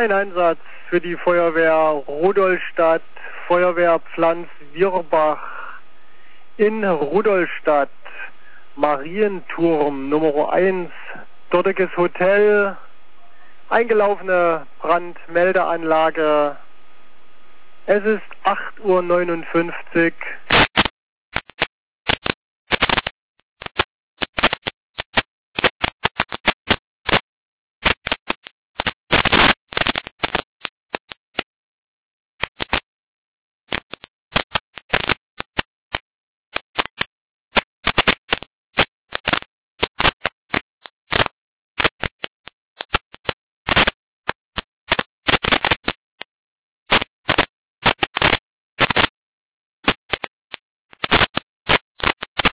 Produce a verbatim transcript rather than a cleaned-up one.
Ein Einsatz für die Feuerwehr Rudolstadt, Feuerwehr Pflanz-Wierbach in Rudolstadt, Marienturm Nummer eins, dortiges Hotel, eingelaufene Brandmeldeanlage. Es ist acht Uhr neunundfünfzig.